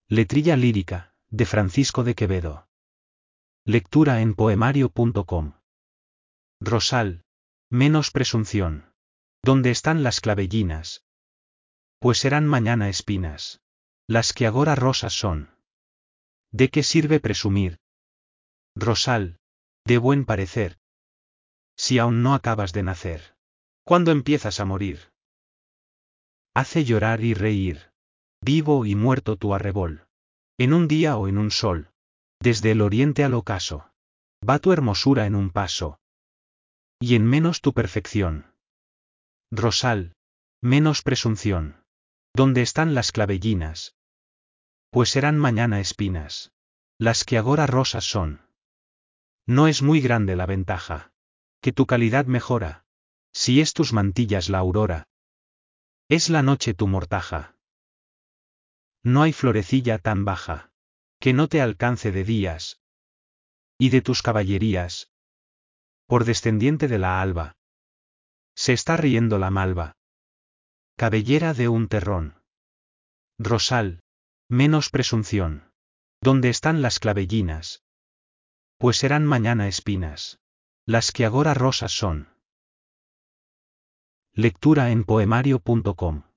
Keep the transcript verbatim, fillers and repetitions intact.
Letrilla lírica, de Francisco de Quevedo. Lectura en poemario punto com. Rosal, menos presunción. ¿Dónde están las clavellinas? Pues serán mañana espinas. Las que agora rosas son. ¿De qué sirve presumir? Rosal, de buen parecer. Si aún no acabas de nacer. ¿Cuándo empiezas a morir? Hace llorar y reír. Vivo y muerto tu arrebol. En un día o en un sol. Desde el oriente al ocaso. Va tu hermosura en un paso. Y en menos tu perfección. Rosal, menos presunción. ¿Dónde están las clavellinas? Pues serán mañana espinas. Las que agora rosas son. No es muy grande la ventaja. Que tu calidad mejora. Si es tus mantillas la aurora. Es la noche tu mortaja. No hay florecilla tan baja. Que no te alcance de días. Y de tus caballerías. Por descendiente de la alba. Se está riendo la malva. Cabellera de un terrón. Rosal, menos presunción. ¿Dónde están las clavellinas? Pues serán mañana espinas. Las que agora rosas son. Lectura en poemario punto com.